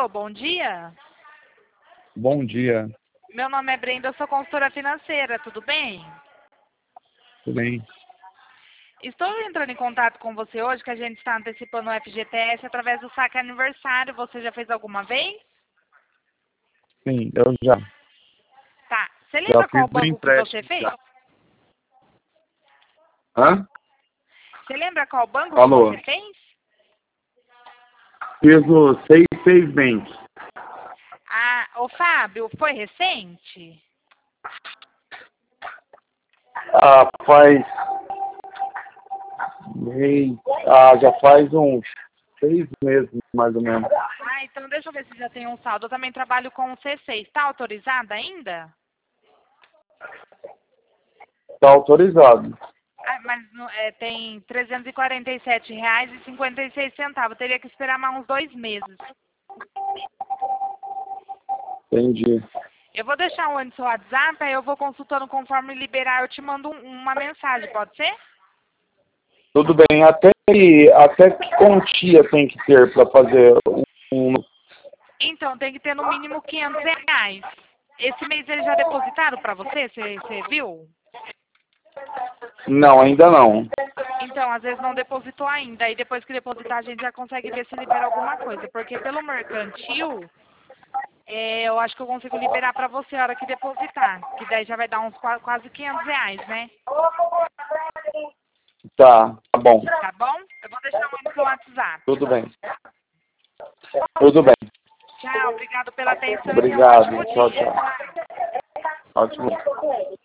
Alô, bom dia. Bom dia, Meu nome é Brenda, eu sou consultora financeira, tudo bem? tudo bem? Estou entrando em contato com você hoje, que a gente está antecipando o FGTS através do saque aniversário. Você já fez alguma vez? Sim, eu já. Tá. Você Já lembra fiz qual o banco que você empréstimo. fez? Já. Hã? Você lembra qual banco que Alô? você fez? Fiz o 66 Bank. Ah, ô Fábio, foi recente? Ah, faz mês. Ah, já faz uns 6 meses, mais ou menos. Ah, então deixa eu ver se já tem um saldo. Eu também trabalho com o C6. Está autorizada ainda? Está autorizado. Ah, mas tem R$ 347,56. Teria que esperar mais uns 2 meses. Entendi. Eu vou deixar um no seu WhatsApp, aí eu vou consultando conforme liberar. Eu te mando uma mensagem, pode ser? Tudo bem. Até que quantia tem que ter para fazer um. Então, tem que ter no mínimo R$ 500. Esse mês eles já depositaram para você? Você viu? Não, ainda não. Então, às vezes não depositou ainda. Aí depois que depositar, a gente já consegue ver se libera alguma coisa. Porque pelo mercantil, eu acho que eu consigo liberar para você a hora que depositar. Que daí já vai dar uns quase R$ 500, né? Tá bom. Tá bom? Eu vou deixar um no seu WhatsApp. Tudo bem. Tudo bem. Tchau, obrigado pela atenção e tenha um Obrigado. ótimo Tchau, dia. tchau. Ótimo.